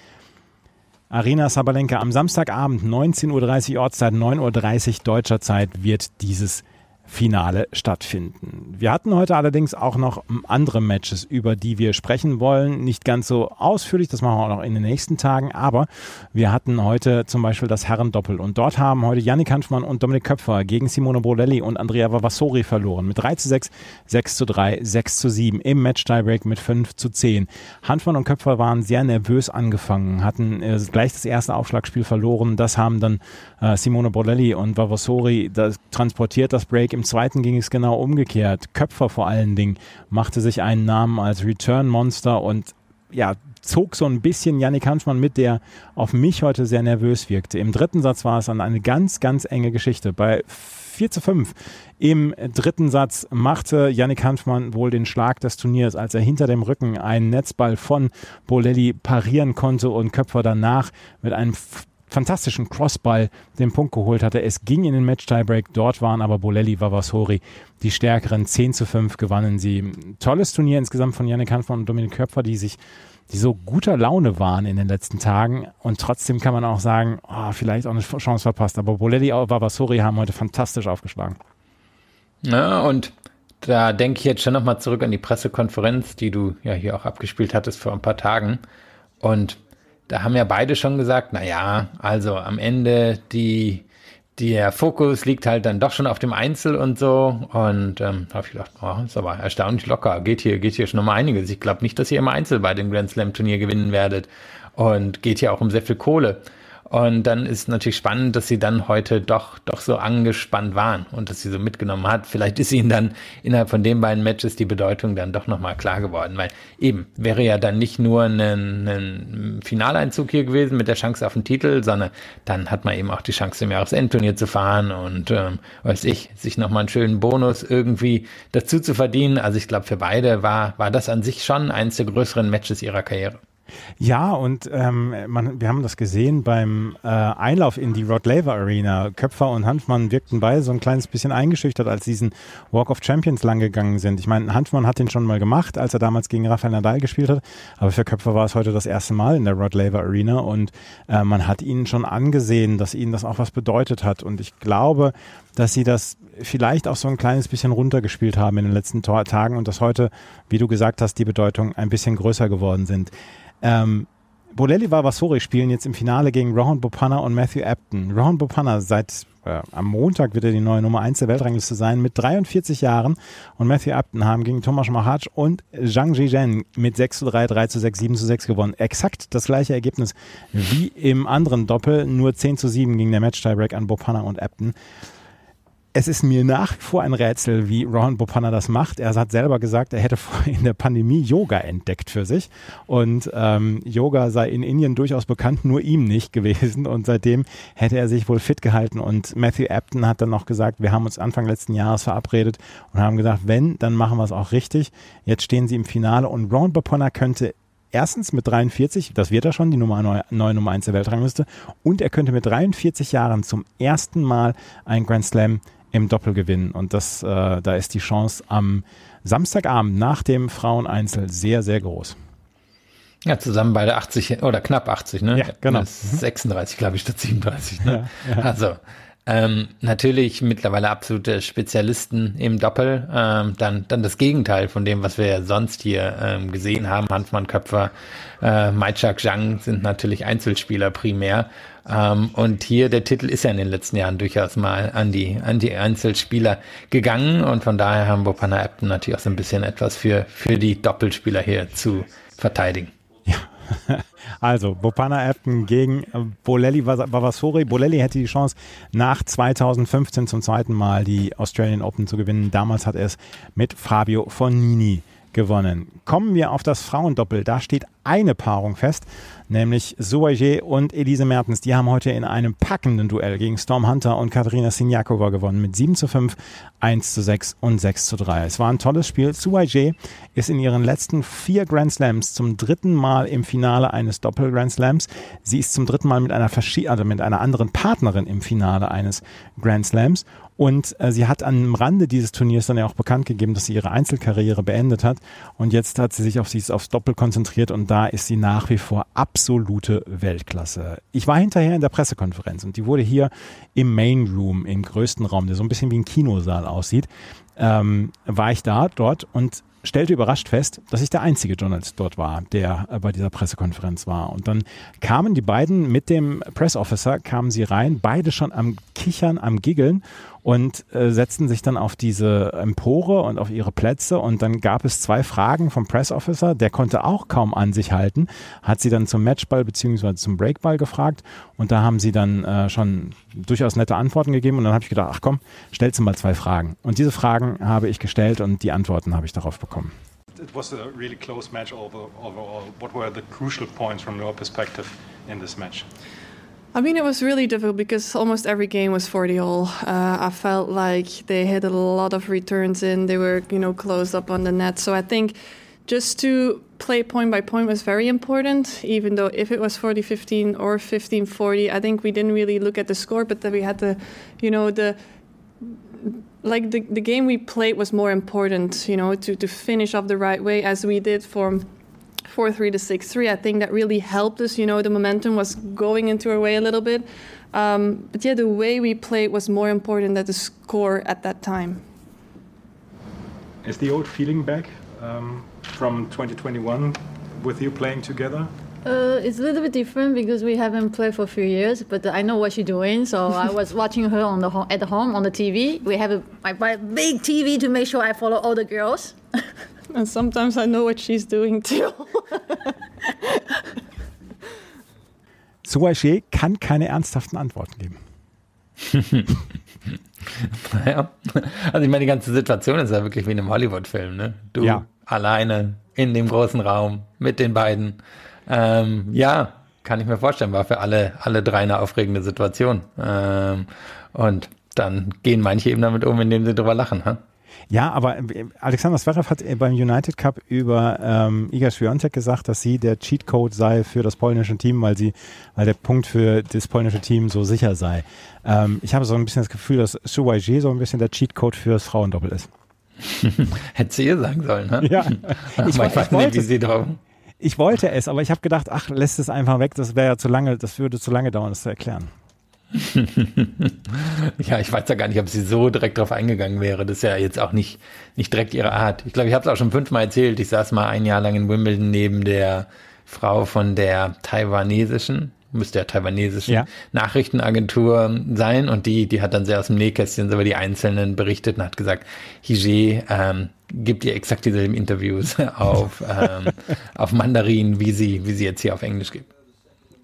Aryna Sabalenka am Samstagabend, neunzehn Uhr dreißig Ortszeit, neun Uhr dreißig deutscher Zeit wird dieses Finale stattfinden. Wir hatten heute allerdings auch noch andere Matches, über die wir sprechen wollen. Nicht ganz so ausführlich, das machen wir auch noch in den nächsten Tagen, aber wir hatten heute zum Beispiel das Herrendoppel und dort haben heute Yannick Hanfmann und Dominik Köpfer gegen Simona Bolelli und Andrea Vavasori verloren. Mit drei zu sechs, sechs zu drei, sechs zu sieben im Match-Tiebreak mit fünf zu zehn. Hanfmann und Köpfer waren sehr nervös angefangen, hatten äh, gleich das erste Aufschlagspiel verloren. Das haben dann äh, Simona Bolelli und Vavasori das transportiert, das Break. Im zweiten ging es genau umgekehrt. Köpfer vor allen Dingen machte sich einen Namen als Return-Monster und ja, zog so ein bisschen Yannick Hanfmann mit, der auf mich heute sehr nervös wirkte. Im dritten Satz war es dann eine ganz, ganz enge Geschichte. Bei vier zu fünf im dritten Satz machte Yannick Hanfmann wohl den Schlag des Turniers, als er hinter dem Rücken einen Netzball von Bolelli parieren konnte und Köpfer danach mit einem fantastischen Crossball den Punkt geholt hatte. Es ging in den Match-Tiebreak, dort waren aber Bolelli, Vavasori die stärkeren. zehn zu fünf gewannen sie. Tolles Turnier insgesamt von Yannick Hanfmann und Dominik Köpfer, die sich die so guter Laune waren in den letzten Tagen und trotzdem kann man auch sagen, oh, vielleicht auch eine Chance verpasst, aber Bolelli und Vavasori haben heute fantastisch aufgeschlagen. Ja, und da denke ich jetzt schon nochmal zurück an die Pressekonferenz, die du ja hier auch abgespielt hattest vor ein paar Tagen und da haben ja beide schon gesagt, naja, also am Ende die, der Fokus liegt halt dann doch schon auf dem Einzel und so. Und ähm, da habe ich gedacht, oh, ist aber erstaunlich locker. Geht hier, geht hier schon um einiges. Ich glaube nicht, dass ihr im Einzel bei dem Grand Slam Turnier gewinnen werdet. Und geht hier auch um sehr viel Kohle. Und dann ist natürlich spannend, dass sie dann heute doch, doch so angespannt waren und dass sie so mitgenommen hat. Vielleicht ist ihnen dann innerhalb von den beiden Matches die Bedeutung dann doch nochmal klar geworden, weil eben wäre ja dann nicht nur ein, ein Finaleinzug hier gewesen mit der Chance auf den Titel, sondern dann hat man eben auch die Chance im Jahresendturnier zu fahren und ähm, weiß ich, sich nochmal einen schönen Bonus irgendwie dazu zu verdienen. Also ich glaube, für beide war, war das an sich schon eines der größeren Matches ihrer Karriere. Ja, und ähm, man, wir haben das gesehen beim äh, Einlauf in die Rod Laver Arena. Köpfer und Hanfmann wirkten beide so ein kleines bisschen eingeschüchtert, als diesen Walk of Champions lang gegangen sind. Ich meine, Hanfmann hat den schon mal gemacht, als er damals gegen Rafael Nadal gespielt hat, aber für Köpfer war es heute das erste Mal in der Rod Laver Arena und äh, man hat ihnen schon angesehen, dass ihnen das auch was bedeutet hat und ich glaube, dass sie das vielleicht auch so ein kleines bisschen runtergespielt haben in den letzten Tagen und dass heute, wie du gesagt hast, die Bedeutung ein bisschen größer geworden sind. Ähm, Bolelli Vavasori spielen jetzt im Finale gegen Rohan Bopanna und Matthew Upton. Rohan Bopanna seit äh, am Montag wird er die neue Nummer eins der Weltrangliste sein mit dreiundvierzig Jahren und Matthew Upton haben gegen Tomasz Machac und Zhang Zhizhen mit sechs zu drei, drei zu sechs, sieben zu sechs gewonnen. Exakt das gleiche Ergebnis wie im anderen Doppel, nur zehn zu sieben gegen der Match-Tiebreak an Bopanna und Upton. Es ist mir nach wie vor ein Rätsel, wie Rohan Bopanna das macht. Er hat selber gesagt, er hätte in der Pandemie Yoga entdeckt für sich und ähm, Yoga sei in Indien durchaus bekannt, nur ihm nicht gewesen und seitdem hätte er sich wohl fit gehalten und Matthew Upton hat dann noch gesagt, wir haben uns Anfang letzten Jahres verabredet und haben gesagt, wenn, dann machen wir es auch richtig. Jetzt stehen sie im Finale und Rohan Bopanna könnte erstens mit dreiundvierzig, das wird er schon, die Nummer neue, neue Nummer eins der Weltrangliste und er könnte mit dreiundvierzig Jahren zum ersten Mal ein Grand Slam im Doppel gewinnen und das, äh, da ist die Chance am Samstagabend nach dem Fraueneinzel sehr, sehr groß. Ja, zusammen beide achtzig oder knapp achtzig, ne? Ja, genau. Das ist sechsunddreißig, glaube ich, statt siebenunddreißig, ne? Ja, ja. Also, ähm, natürlich mittlerweile absolute Spezialisten im Doppel. Ähm, dann, dann das Gegenteil von dem, was wir sonst hier ähm, gesehen haben. Hanfmann, Köpfer, äh, Maichak Zhang sind natürlich Einzelspieler primär. Ähm, und hier der Titel ist ja in den letzten Jahren durchaus mal an die, an die Einzelspieler gegangen. Und von daher haben Bopanna Upton natürlich auch so ein bisschen etwas für, für die Doppelspieler hier zu verteidigen. Ja. Also, Bopanna Upton gegen Bolelli Vavasori. Bolelli hätte die Chance, nach zweitausendfünfzehn zum zweiten Mal die Australian Open zu gewinnen. Damals hat er es mit Fabio Fognini gewonnen. Kommen wir auf das Frauendoppel. Da steht eine Paarung fest, nämlich Zhou Weijie und Elise Mertens. Die haben heute in einem packenden Duell gegen Storm Hunter und Katerina Siniakova gewonnen mit sieben zu fünf, eins zu sechs und sechs zu drei. Es war ein tolles Spiel. Zhou Weijie ist in ihren letzten vier Grand Slams zum dritten Mal im Finale eines Doppel-Grand Slams. Sie ist zum dritten Mal mit einer, Verschi- also mit einer anderen Partnerin im Finale eines Grand Slams. Und äh, sie hat am Rande dieses Turniers dann ja auch bekannt gegeben, dass sie ihre Einzelkarriere beendet hat. Und jetzt hat sie sich auf sie aufs Doppel konzentriert und da ist sie nach wie vor absolute Weltklasse. Ich war hinterher in der Pressekonferenz und die wurde hier im Main Room, im größten Raum, der so ein bisschen wie ein Kinosaal aussieht, ähm, war ich da, dort und stellte überrascht fest, dass ich der einzige Journalist dort war, der äh, bei dieser Pressekonferenz war. Und dann kamen die beiden mit dem Press Officer, kamen sie rein, beide schon am Kichern, am Giggeln und äh, setzten sich dann auf diese Empore und auf ihre Plätze und dann gab es zwei Fragen vom Press Officer, der konnte auch kaum an sich halten, hat sie dann zum Matchball bzw. zum Breakball gefragt und da haben sie dann äh, schon durchaus nette Antworten gegeben und dann habe ich gedacht, ach komm, stellst du mal zwei Fragen. Und diese Fragen habe ich gestellt und die Antworten habe ich darauf bekommen. It was a really close match over, overall. What were the crucial points from your perspective in this match? I mean, it was really difficult because almost every game was forty all. Uh, I felt like they had a lot of returns in. They were, you know, closed up on the net. So I think just to play point by point was very important, even though if it was forty fifteen or fifteen forty, I think we didn't really look at the score, but then we had the, you know, the... Like the, the game we played was more important, you know, to, to finish off the right way as we did from four three to six three. I think that really helped us, you know, the momentum was going into our way a little bit. Um, but yeah, the way we played was more important than the score at that time. Is the old feeling back um, from twenty twenty-one with you playing together? Uh, it's a little bit different because we haven't played for a few years, but I know what she's doing. So I was watching her on the home, at home on the T V. We have a, I buy a big T V to make sure I follow all the girls. And sometimes I know what she's doing too. Zhou Weijie kann keine ernsthaften Antworten geben. Naja, also ich meine, die ganze Situation ist ja wirklich wie in einem Hollywood-Film, ne? Du ja. alleine in dem großen Raum mit den beiden. Ähm, ja, kann ich mir vorstellen, war für alle, alle drei eine aufregende Situation. Ähm, und dann gehen manche eben damit um, indem sie drüber lachen. Ha? Ja, aber Alexander Zverev hat beim United Cup über ähm, Iga Świątek gesagt, dass sie der Cheatcode sei für das polnische Team, weil sie, weil der Punkt für das polnische Team so sicher sei. Ähm, ich habe so ein bisschen das Gefühl, dass Zhou Weijie so ein bisschen der Cheatcode fürs Frauendoppel ist. Hätte sie ihr sagen sollen, ne? Ja. Ich, ich weiß nicht, wie sie drauf... Ich wollte es, aber ich habe gedacht, ach, lässt es einfach weg, das wäre ja zu lange, das würde zu lange dauern, das zu erklären. Ja, ich weiß ja gar nicht, ob sie so direkt drauf eingegangen wäre. Das ist ja jetzt auch nicht, nicht direkt ihre Art. Ich glaube, ich habe es auch schon fünfmal erzählt. Ich saß mal ein Jahr lang in Wimbledon neben der Frau von der taiwanesischen, müsste ja taiwanesischen ja. Nachrichtenagentur sein und die, die hat dann sehr aus dem Nähkästchen über die Einzelnen berichtet und hat gesagt, Hige ähm, gibt ihr exakt dieselben Interviews auf, ähm, auf Mandarin, wie sie, wie sie jetzt hier auf Englisch gibt.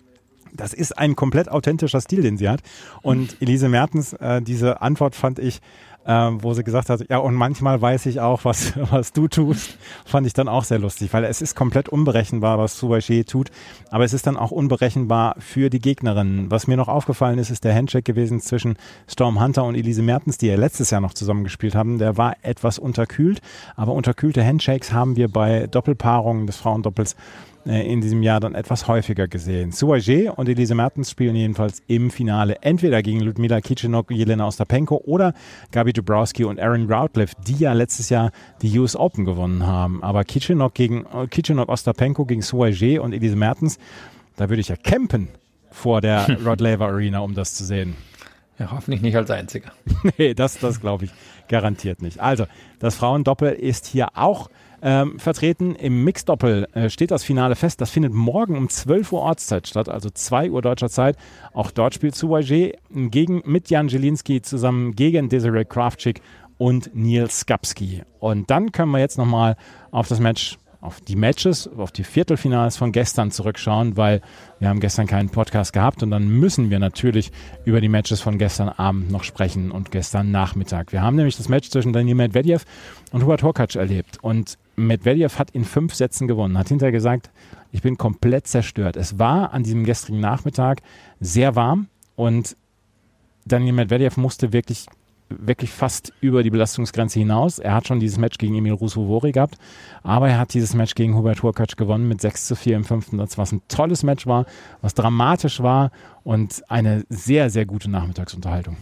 Das ist ein komplett authentischer Stil, den sie hat. Und Elise Mertens, äh, diese Antwort fand ich, äh, wo sie gesagt hat, ja, und manchmal weiß ich auch, was, was du tust, fand ich dann auch sehr lustig, weil es ist komplett unberechenbar, was Suwaje tut, aber es ist dann auch unberechenbar für die Gegnerinnen. Was mir noch aufgefallen ist, ist der Handshake gewesen zwischen Storm Hunter und Elise Mertens, die ja letztes Jahr noch zusammengespielt haben. Der war etwas unterkühlt, aber unterkühlte Handshakes haben wir bei Doppelpaarungen des Frauendoppels in diesem Jahr dann etwas häufiger gesehen. Suwaje und Elise Mertens spielen jedenfalls im Finale entweder gegen Ludmila Kichenok, Jelena Ostapenko oder Gabi Dubrowski und Erin Routliffe, die ja letztes Jahr die U S Open gewonnen haben. Aber Kichenok gegen Kichenok, Ostapenko gegen Suwaje und Elise Mertens, da würde ich ja campen vor der Rod Laver Arena, um das zu sehen. Ja, hoffentlich nicht als Einziger. Nee, das, das glaube ich garantiert nicht. Also, das Frauendoppel ist hier auch Ähm, vertreten. Im Mixdoppel äh, steht das Finale fest. Das findet morgen um zwölf Uhr Ortszeit statt, also zwei Uhr deutscher Zeit. Auch dort spielt Suwaje gegen, mit Jan Jelinski zusammen gegen Desiree Kravchik und Neil Skapski. Und dann können wir jetzt nochmal auf das Match, auf die Matches, auf die Viertelfinals von gestern zurückschauen, weil wir haben gestern keinen Podcast gehabt und dann müssen wir natürlich über die Matches von gestern Abend noch sprechen und gestern Nachmittag. Wir haben nämlich das Match zwischen Daniil Medvedev und Hubert Hurkacz erlebt und Medvedev hat in fünf Sätzen gewonnen, hat hinterher gesagt, ich bin komplett zerstört. Es war an diesem gestrigen Nachmittag sehr warm und Daniil Medvedev musste wirklich wirklich fast über die Belastungsgrenze hinaus. Er hat schon dieses Match gegen Emil Ruusuvuori gehabt, aber er hat dieses Match gegen Hubert Hurkacz gewonnen mit sechs zu vier im fünften Satz, was ein tolles Match war, was dramatisch war und eine sehr, sehr gute Nachmittagsunterhaltung.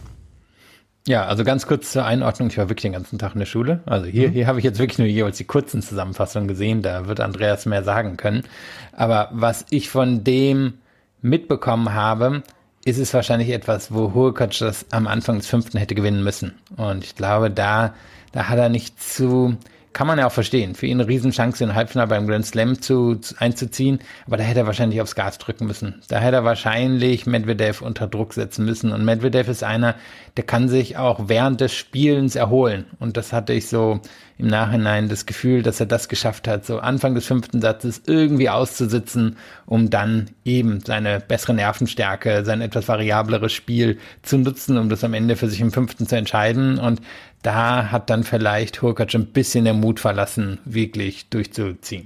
Ja, also ganz kurz zur Einordnung, ich war wirklich den ganzen Tag in der Schule. Also hier, mhm. hier habe ich jetzt wirklich nur jeweils die kurzen Zusammenfassungen gesehen, da wird Andreas mehr sagen können. Aber was ich von dem mitbekommen habe, ist es wahrscheinlich etwas, wo Hurkacz das am Anfang des fünften hätte gewinnen müssen. Und ich glaube, da, da hat er nicht zu, kann man ja auch verstehen, für ihn eine Riesenchance, in den Halbfinale beim Grand Slam zu, zu, einzuziehen, aber da hätte er wahrscheinlich aufs Gas drücken müssen. Da hätte er wahrscheinlich Medvedev unter Druck setzen müssen. Und Medvedev ist einer, der kann sich auch während des Spielens erholen. Und das hatte ich so im Nachhinein das Gefühl, dass er das geschafft hat, so Anfang des fünften Satzes irgendwie auszusitzen, um dann eben seine bessere Nervenstärke, sein etwas variableres Spiel zu nutzen, um das am Ende für sich im fünften zu entscheiden. Und da hat dann vielleicht Hurkacz ein bisschen der Mut verlassen, wirklich durchzuziehen.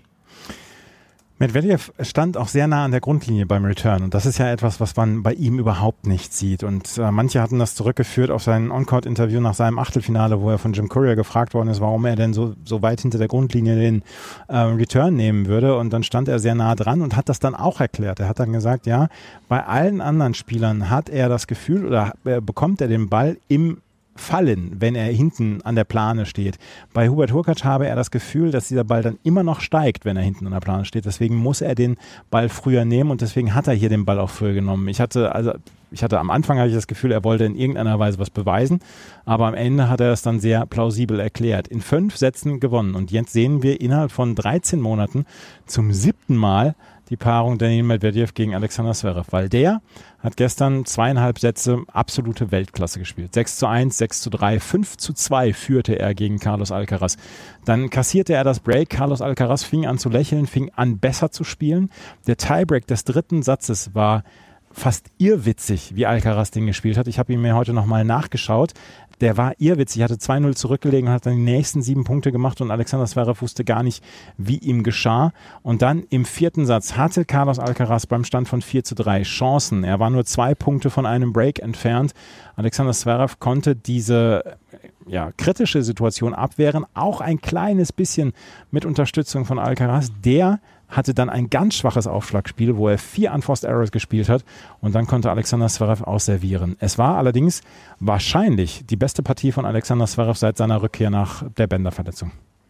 Medvedev stand auch sehr nah an der Grundlinie beim Return und das ist ja etwas, was man bei ihm überhaupt nicht sieht und äh, manche hatten das zurückgeführt auf sein On-Court-Interview nach seinem Achtelfinale, wo er von Jim Courier gefragt worden ist, warum er denn so, so weit hinter der Grundlinie den äh, Return nehmen würde und dann stand er sehr nah dran und hat das dann auch erklärt. Er hat dann gesagt, ja, bei allen anderen Spielern hat er das Gefühl oder äh, bekommt er den Ball im fallen, wenn er hinten an der Plane steht. Bei Hubert Hurkacz habe er das Gefühl, dass dieser Ball dann immer noch steigt, wenn er hinten an der Plane steht. Deswegen muss er den Ball früher nehmen und deswegen hat er hier den Ball auch früher genommen. Ich hatte, also ich hatte am Anfang hatte ich das Gefühl, er wollte in irgendeiner Weise was beweisen, aber am Ende hat er es dann sehr plausibel erklärt. In fünf Sätzen gewonnen und jetzt sehen wir innerhalb von dreizehn Monaten zum siebten Mal die Paarung Daniil Medvedev gegen Alexander Zverev, weil der hat gestern zweieinhalb Sätze absolute Weltklasse gespielt. sechs zu eins, sechs zu drei, fünf zu zwei führte er gegen Carlos Alcaraz. Dann kassierte er das Break. Carlos Alcaraz fing an zu lächeln, fing an besser zu spielen. Der Tiebreak des dritten Satzes war fast irrwitzig, wie Alcaraz den gespielt hat. Ich habe ihn mir heute nochmal nachgeschaut. Der war irrwitzig, hatte zwei null zurückgelegen und hat dann die nächsten sieben Punkte gemacht und Alexander Zverev wusste gar nicht, wie ihm geschah. Und dann im vierten Satz hatte Carlos Alcaraz beim Stand von vier zu drei Chancen. Er war nur zwei Punkte von einem Break entfernt. Alexander Zverev konnte diese ja, kritische Situation abwehren, auch ein kleines bisschen mit Unterstützung von Alcaraz. Der hatte dann ein ganz schwaches Aufschlagspiel, wo er vier Unforced Errors gespielt hat und dann konnte Alexander Zverev ausservieren. Es war allerdings wahrscheinlich die beste Partie von Alexander Zverev seit seiner Rückkehr nach der Bänderverletzung.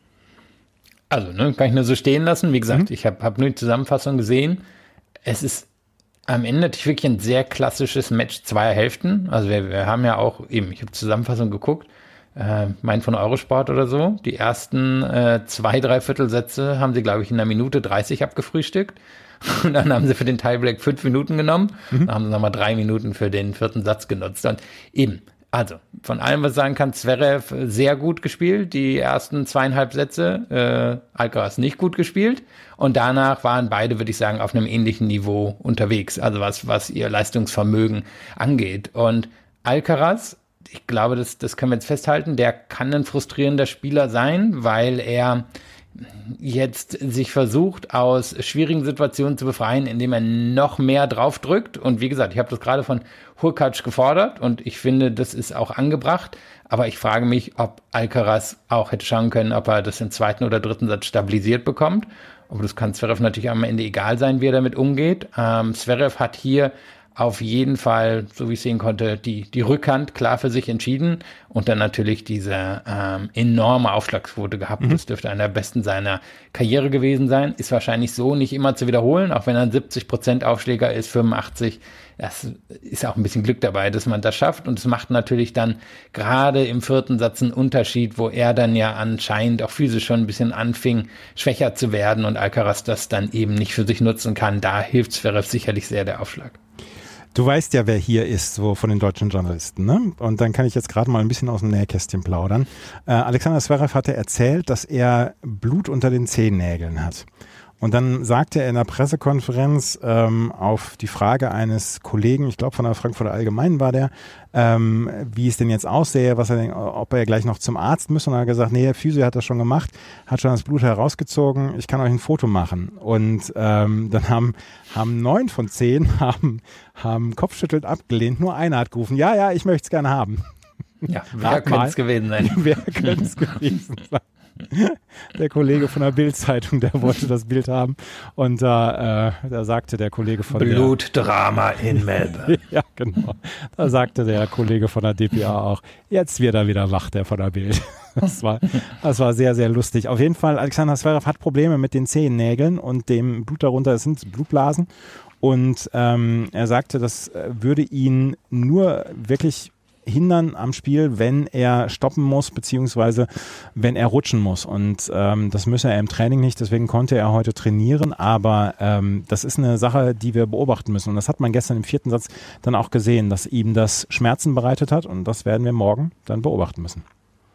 Also, ne, kann ich nur so stehen lassen. Wie gesagt, mhm. ich habe hab nur die Zusammenfassung gesehen. Es ist am Ende natürlich wirklich ein sehr klassisches Match zweier Hälften. Also wir, wir haben ja auch eben, ich habe Zusammenfassung geguckt, äh, mein von Eurosport oder so. Die ersten äh, zwei, drei Viertelsätze haben sie, glaube ich, in einer Minute dreißig abgefrühstückt. Und dann haben sie für den Tiebreak fünf Minuten genommen. Mhm. Dann haben sie nochmal drei Minuten für den vierten Satz genutzt. Und eben, Also, von allem, was ich sagen kann, Zverev sehr gut gespielt, die ersten zweieinhalb Sätze, äh, Alcaraz nicht gut gespielt und danach waren beide, würde ich sagen, auf einem ähnlichen Niveau unterwegs, also was, was ihr Leistungsvermögen angeht. Und Alcaraz, ich glaube, das, das können wir jetzt festhalten, der kann ein frustrierender Spieler sein, weil er jetzt sich versucht, aus schwierigen Situationen zu befreien, indem er noch mehr draufdrückt. Und wie gesagt, ich habe das gerade von Hurkacz gefordert und ich finde, das ist auch angebracht. Aber ich frage mich, ob Alcaraz auch hätte schauen können, ob er das im zweiten oder dritten Satz stabilisiert bekommt. Aber das kann Zverev natürlich am Ende egal sein, wie er damit umgeht. Ähm, Zverev hat hier auf jeden Fall, so wie ich sehen konnte, die, die Rückhand klar für sich entschieden und dann natürlich diese ähm, enorme Aufschlagsquote gehabt. Mhm. Das dürfte einer der besten seiner Karriere gewesen sein. Ist wahrscheinlich so nicht immer zu wiederholen, auch wenn er ein siebzig Prozent Aufschläger ist, fünfundachtzig. Das ist auch ein bisschen Glück dabei, dass man das schafft. Und es macht natürlich dann gerade im vierten Satz einen Unterschied, wo er dann ja anscheinend auch physisch schon ein bisschen anfing, schwächer zu werden und Alcaraz das dann eben nicht für sich nutzen kann. Da hilft Zverev sicherlich sehr der Aufschlag. Du weißt ja, wer hier ist, so von den deutschen Journalisten, ne? Und dann kann ich jetzt gerade mal ein bisschen aus dem Nähkästchen plaudern. Äh, Alexander Zverev hatte erzählt, dass er Blut unter den Zehennägeln hat. Und dann sagte er in der Pressekonferenz ähm, auf die Frage eines Kollegen, ich glaube von der Frankfurter Allgemeinen war der, ähm, wie es denn jetzt aussähe, was er denn, ob er gleich noch zum Arzt müsse. Und er hat gesagt, nee, der Physio hat das schon gemacht, hat schon das Blut herausgezogen, ich kann euch ein Foto machen. Und ähm, dann haben, haben neun von zehn haben, haben kopfschüttelt abgelehnt, nur einer hat gerufen, ja, ja, ich möchte es gerne haben. Ja, wer könnte es gewesen sein? Wer könnte es gewesen sein? Der Kollege von der Bild-Zeitung, der wollte das Bild haben und da, äh, da sagte der Kollege von Blutdrama in Melbourne. Ja, genau. Da sagte der Kollege von der D P A auch, jetzt wird er wieder wach, der von der Bild. Das war, das war sehr, sehr lustig. Auf jeden Fall, Alexander Zverev hat Probleme mit den Zehennägeln und dem Blut darunter, es sind Blutblasen und ähm, er sagte, das würde ihn nur wirklich hindern am Spiel, wenn er stoppen muss, beziehungsweise wenn er rutschen muss. Und ähm, das müsse er im Training nicht, deswegen konnte er heute trainieren, aber ähm, das ist eine Sache, die wir beobachten müssen. Und das hat man gestern im vierten Satz dann auch gesehen, dass ihm das Schmerzen bereitet hat und das werden wir morgen dann beobachten müssen.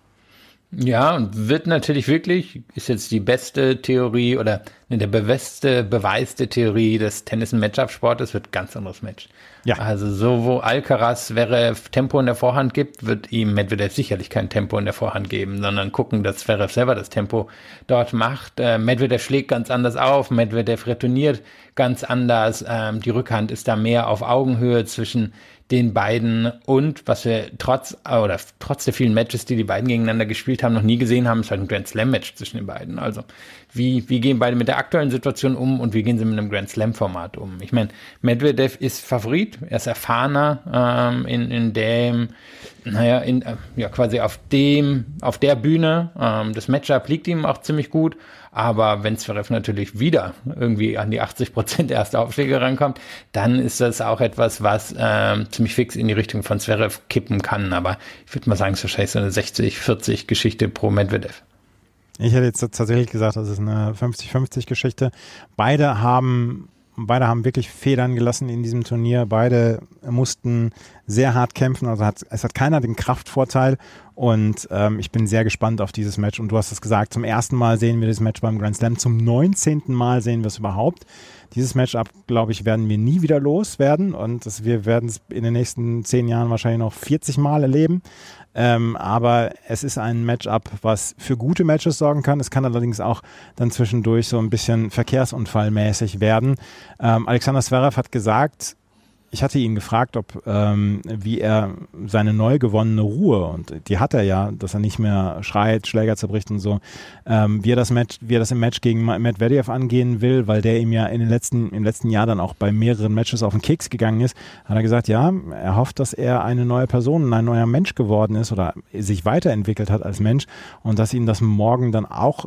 Ja, und wird natürlich wirklich, ist jetzt die beste Theorie oder ne, der beste Beweis der Theorie des Tennis- und Matchup-Sportes, wird ein ganz anderes Match. Ja. Also so, wo Alcaraz Zverev Tempo in der Vorhand gibt, wird ihm Medvedev sicherlich kein Tempo in der Vorhand geben, sondern gucken, dass Zverev selber das Tempo dort macht. Äh, Medvedev schlägt ganz anders auf, Medvedev retourniert ganz anders, ähm, die Rückhand ist da mehr auf Augenhöhe zwischen den beiden und was wir trotz oder trotz der vielen Matches, die die beiden gegeneinander gespielt haben, noch nie gesehen haben, ist halt ein Grand Slam Match zwischen den beiden. Also wie wie gehen beide mit der aktuellen Situation um und wie gehen sie mit einem Grand Slam Format um? Ich meine, Medvedev ist Favorit, er ist erfahrener ähm, in in dem naja in äh, ja quasi auf dem auf der Bühne. Ähm, das Matchup liegt ihm auch ziemlich gut. Aber wenn Zverev natürlich wieder irgendwie an die achtzig Prozent erste Aufschläge rankommt, dann ist das auch etwas, was ähm, ziemlich fix in die Richtung von Zverev kippen kann. Aber ich würde mal sagen, es ist wahrscheinlich so eine sechzig vierzig Geschichte pro Medvedev. Ich hätte jetzt tatsächlich gesagt, das ist eine fünfzig fünfzig Geschichte. Beide haben... Beide haben wirklich Federn gelassen in diesem Turnier. Beide mussten sehr hart kämpfen. Also hat, es hat keiner den Kraftvorteil. Und ähm, ich bin sehr gespannt auf dieses Match. Und du hast es gesagt, zum ersten Mal sehen wir das Match beim Grand Slam. Zum neunzehnten Mal sehen wir es überhaupt. Dieses Matchup, glaube ich, werden wir nie wieder loswerden. Und das, wir werden es in den nächsten zehn Jahren wahrscheinlich noch vierzig Mal erleben. Ähm, aber es ist ein Matchup, was für gute Matches sorgen kann. Es kann allerdings auch dann zwischendurch so ein bisschen verkehrsunfallmäßig werden. Ähm, Alexander Zverev hat gesagt, ich hatte ihn gefragt, ob ähm, wie er seine neu gewonnene Ruhe, und die hat er ja, dass er nicht mehr schreit, Schläger zerbricht und so, ähm, wie er das Match, wie er das im Match gegen Medvedev angehen will, weil der ihm ja in den letzten, im letzten Jahr dann auch bei mehreren Matches auf den Keks gegangen ist, hat er gesagt, ja, er hofft, dass er eine neue Person, ein neuer Mensch geworden ist oder sich weiterentwickelt hat als Mensch und dass ihn das morgen dann auch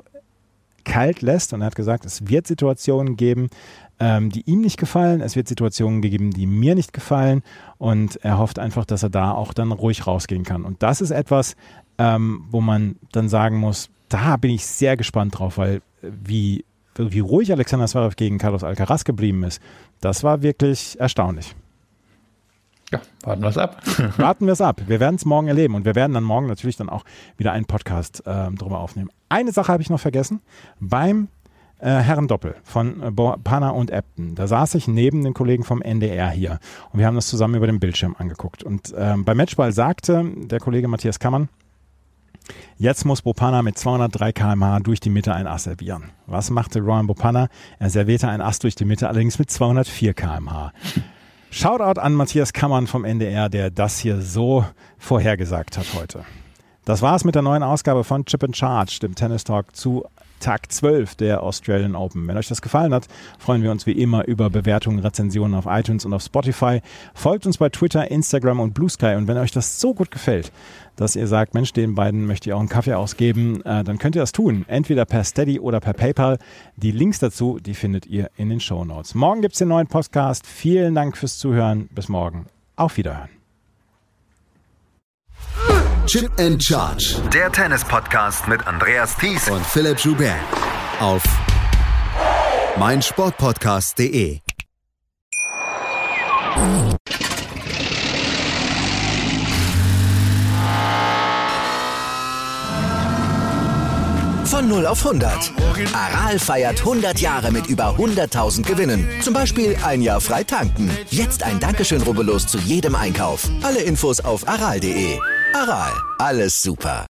kalt lässt. Und er hat gesagt, es wird Situationen geben, die ihm nicht gefallen. Es wird Situationen geben, die mir nicht gefallen. Und er hofft einfach, dass er da auch dann ruhig rausgehen kann. Und das ist etwas, ähm, wo man dann sagen muss, da bin ich sehr gespannt drauf, weil wie, wie ruhig Alexander Zverev gegen Carlos Alcaraz geblieben ist, das war wirklich erstaunlich. Ja, warten wir es ab. Warten wir es ab. Wir werden es morgen erleben und wir werden dann morgen natürlich dann auch wieder einen Podcast ähm, drüber aufnehmen. Eine Sache habe ich noch vergessen. Beim äh, Herrendoppel von äh, Bopanna und Ebden, da saß ich neben den Kollegen vom N D R hier und wir haben das zusammen über den Bildschirm angeguckt. Und ähm, beim Matchball sagte der Kollege Matthias Kammann, jetzt muss Bopanna mit zweihundertdrei Kilometer pro Stunde durch die Mitte ein Ass servieren. Was machte Rohan Bopanna? Er servierte ein Ass durch die Mitte, allerdings mit zweihundertvier Kilometer pro Stunde. Shoutout an Matthias Kammann vom N D R, der das hier so vorhergesagt hat heute. Das war's mit der neuen Ausgabe von Chip and Charge, dem Tennis Talk zu Tag zwölf der Australian Open. Wenn euch das gefallen hat, freuen wir uns wie immer über Bewertungen, Rezensionen auf iTunes und auf Spotify. Folgt uns bei Twitter, Instagram und Blue Sky. Und wenn euch das so gut gefällt, dass ihr sagt, Mensch, den beiden möchte ich auch einen Kaffee ausgeben, äh, dann könnt ihr das tun. Entweder per Steady oder per PayPal. Die Links dazu, die findet ihr in den Shownotes. Morgen gibt's den neuen Podcast. Vielen Dank fürs Zuhören. Bis morgen. Auf Wiederhören. Chip and Charge. Der Tennis-Podcast mit Andreas Thies und Philipp Joubert auf meinsportpodcast punkt de. Von null auf hundert. Aral feiert hundert Jahre mit über hunderttausend Gewinnen. Zum Beispiel ein Jahr frei tanken. Jetzt ein Dankeschön, rubbellos zu jedem Einkauf. Alle Infos auf aral punkt de. Aral, alles super.